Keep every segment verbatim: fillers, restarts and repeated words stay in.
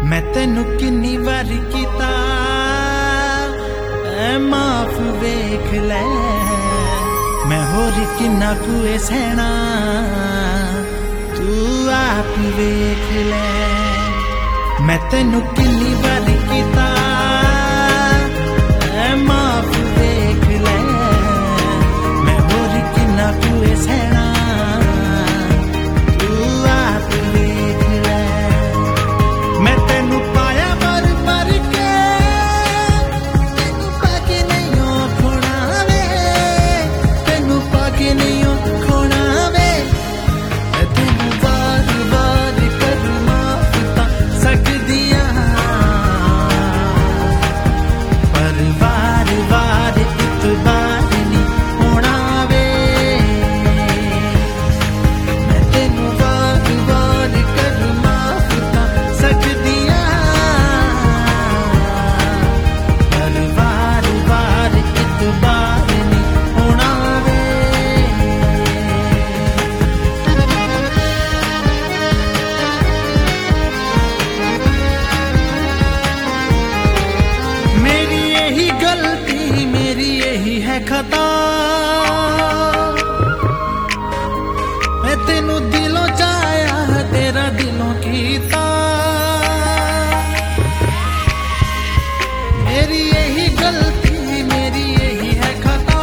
मैं तेनू किन्नी बारी कीता ऐ माफ वेख ले, मैं होर किन्ना कुए सहना तू आप वेख ले। मैं तेनू किन्नी बारी कीता ऐ माफ वेख ले, मैं होर किन्ना कुए सहना तू आप वेख ले। मैं तेनू पाया मर मर के, तेनू पाके नहीं हो खोना वे, तेनू पाके नहीं हो खोना वे। तेनू बार बार कर माफ तां सकदियां, पर बार बार इतबार नहीं होना वे। मैं तेनू बार बार कर माफ तां सकदियां, पर बार बार इतबार नहीं होना वे। मेरी यही गलती, मेरी यही है खता, मैं तेनू दिलों चाया तेरा दिलों कीता। मेरी यही गलती, मेरी यही है खता,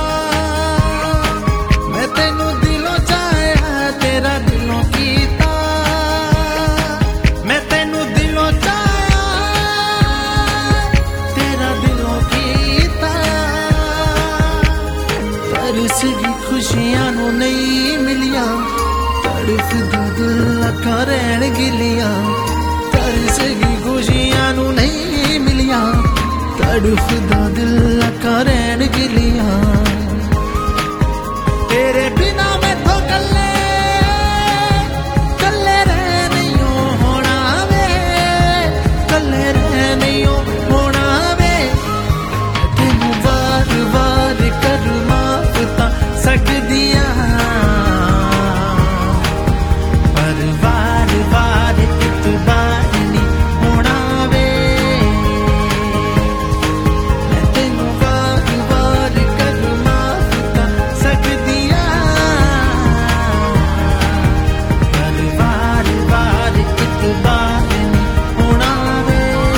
मैं तेनू दिलों चाया तेरा दिलों कीता। मैं तेनू दिलों चाया तेरा दिलों कीता, पर इसकी खुशियां नू नहीं मिलियां, तड़फदा दिल अखां रहन गिलियां। पर इसकी खुशियां नू नहीं मिलियां, तड़फदा दिल अखां रहन गिलियां। तेरे बिना मैं तो कल्ले कल्ले रह नहीं होना वे, कल्ले रह नहीं होना वे। तेनू बार बार कर माफ तां सकदियां, पर बार बार इतबार नहीं होना वे। मैं तेनू बार बार कर माफ तां सकदियां, पर बार बार इतबार नहीं होना वे।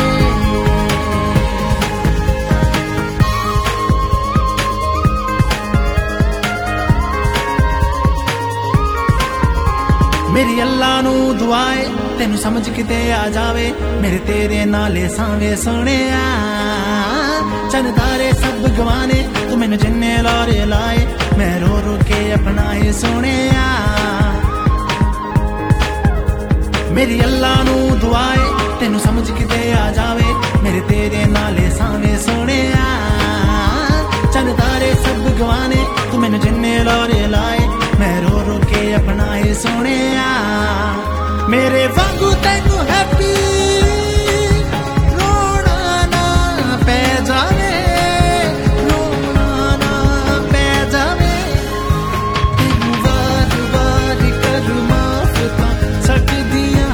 मेरी अल्लाह नू दुआए तेनू समझ किते आ जावे, मेरे तेरे नाले सावे सोहणिया। चन तारे सब गवाने तू मैनू जिन्ने लारे लाए, मैं रो रो के अपनाए सोहणिया। मेरी अल्लाह नू दुआए तेनू समझ किते आ जावे, मेरे तेरे नाले सावे सोहणिया। चन तारे सब गवाने तू मैनू जिन्ने लारे लाए, मैं रो रो के अपनाए सोहणिया। मेरे वांगू तैनू हैप्पी रोना ना पै जावे, रोना ना पै जावे। तेनू बार बार कर माफ तां सकदियां,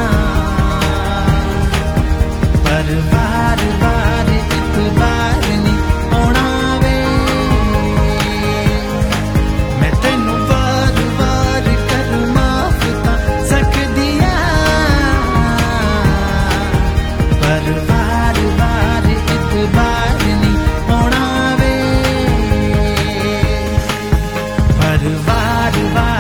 पर बार बार इतबार नहीं होना वे। मैं तेनू बार बार कर माफ तां सकदियां, पर बार बार इतबार नहीं होना वे। पर बार बार